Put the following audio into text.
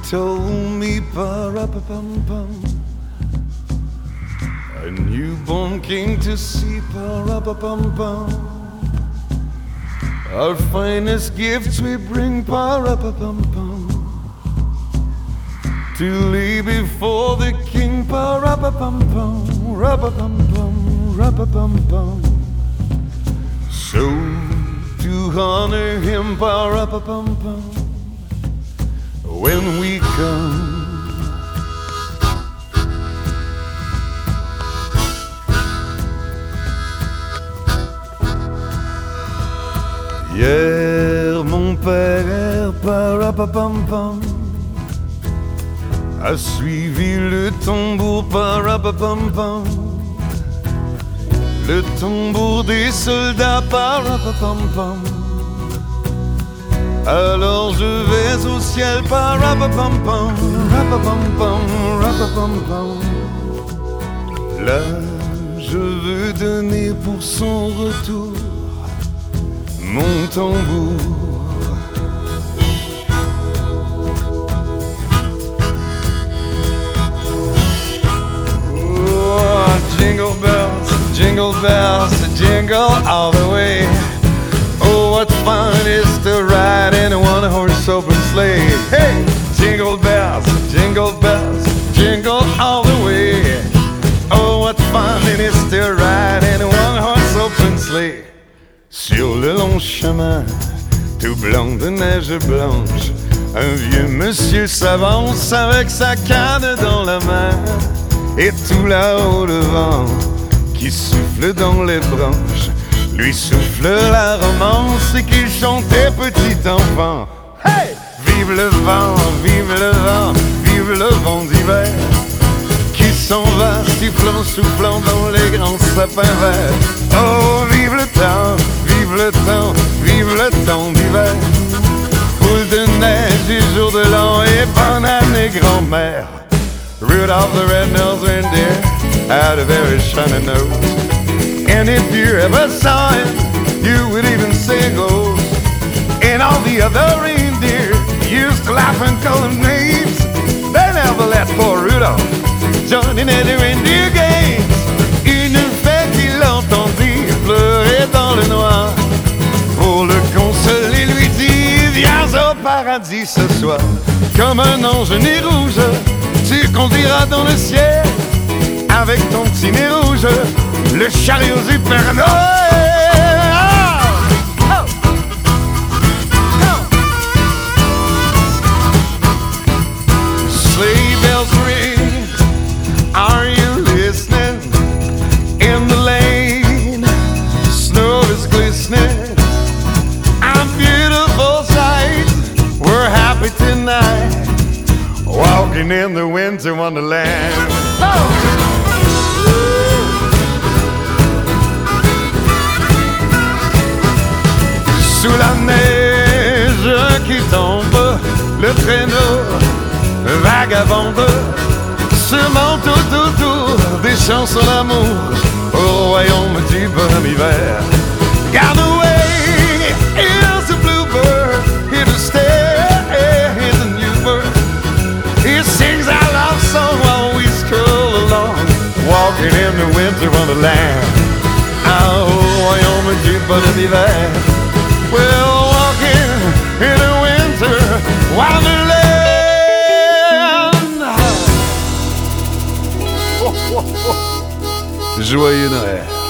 told me, pa-ra-pa-pum-pum, a newborn came to see, pa-ra-pa-pum-pum. Our finest gifts we bring, pa-ra-pa-pum-pum, to lay before the king, pa-ra-pa-pum-pum, ra-pa-pum-pum, ra-pa-pum-pum. So to honor him, pa-ra-pa-pum-pum, when we come, hier mon père, pa-ra-pa-pum-pum, a suivi le tambour, pa-ra-pa-pum-pum, le tambour des soldats, pa-ra-pa-pum-pum. Alors je vais au ciel, pa-ra-pa-pum-pum, ra-pa-pum-pum, ra-pa-pum-pum. Là je veux donner pour son retour mon tambour. Jingle bells, jingle all the way. Oh, what fun it is to ride in a one-horse open sleigh. Hey, jingle bells, jingle all the way. Oh, what fun it is to ride in a one-horse open sleigh. Sur le long chemin, tout blanc de neige blanche, un vieux monsieur s'avance avec sa canne dans la main. Et tout là-haut le vent qui souffle dans les branches lui souffle la romance et qu'il chantait petit enfant. Hey! Vive le vent, vive le vent, vive le vent d'hiver qui s'en va sifflant, soufflant dans les grands sapins verts. Oh, vive le temps, vive le temps, vive le temps d'hiver. Boule de neige et jour de l'an et bonne année grand-mère. Rudolph the red-nosed reindeer had a very shiny nose, and if you ever saw him, you would even say goes. And all the other reindeer used to laugh and call him names. They never let poor Rudolph join in any reindeer games. Une fois qu'il l'entendit pleurer dans le noir, pour le consoler lui dit: viens au paradis ce soir. Comme un ange né rouge, tu conduiras dans le ciel avec ton petit nez rouge le chariot du Père Noël. Oh! Oh! Sleigh bells ring, are you listening? In the lane, snow is glistening. A beautiful sight, we're happy tonight, walking in the winter wonderland. Oh! Sous la neige qui tombe, le traîneau vagabonde, semant tout autour des chansons d'amour au royaume du bon hiver. Gone away is a bluebird, here to stay is a new bird. He sings our love song while we stroll along, walking in the winter wonderland. Oh, royaume du bon hiver. We're walking in a winter wonderland. Joyeux Noël.